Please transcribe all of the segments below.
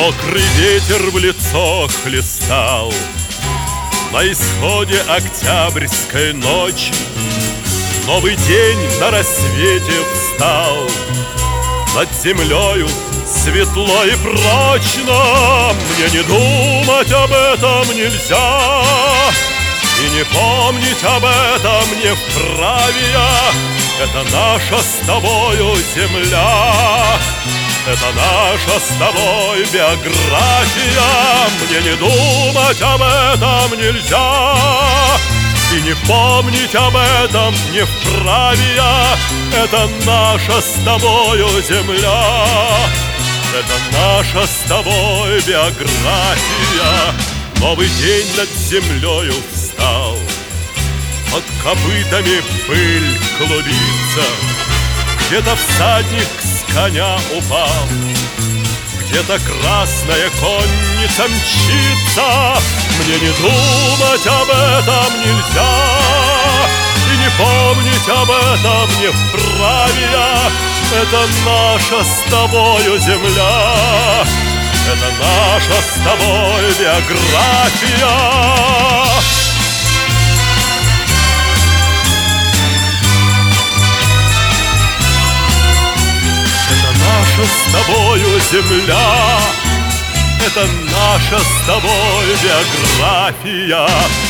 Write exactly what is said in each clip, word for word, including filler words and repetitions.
Мокрый ветер в лицо хлестал на исходе октябрьской ночи. Новый день на рассвете встал, над землею светло и прочно. Мне не думать об этом нельзя, и не помнить об этом не вправе я. Это наша с тобою земля, это наша с тобой биография. Мне не думать об этом нельзя, и не помнить об этом не вправе я. Это наша с тобою земля, это наша с тобой биография. Новый день над землею встал, под копытами пыль клубится. Где-то всадник с коня упал, где-то красная конница мчится. Мне не думать об этом нельзя, и не помнить об этом не вправе я. Это наша с тобою земля, это наша с тобой биография. Наша с тобою земля, это наша с тобой биография.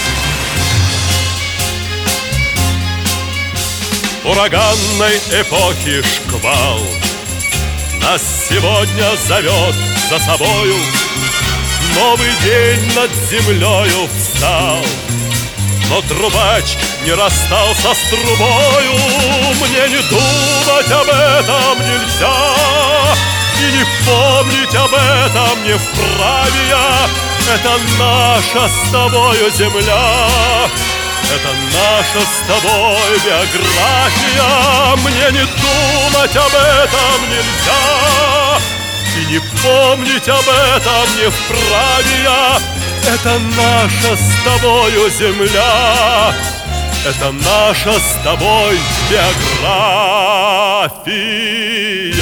Ураганной эпохи шквал нас сегодня зовет за собою. Новый день над землею встал, но трубач не расстался с трубою. Мне не думать об этом нельзя, и не помнить об этом не вправе я. Это наша с тобою земля, это наша с тобой биография. Мне не думать об этом нельзя, и не помнить об этом не вправе я. Это наша с тобою земля, это наша с тобой биография.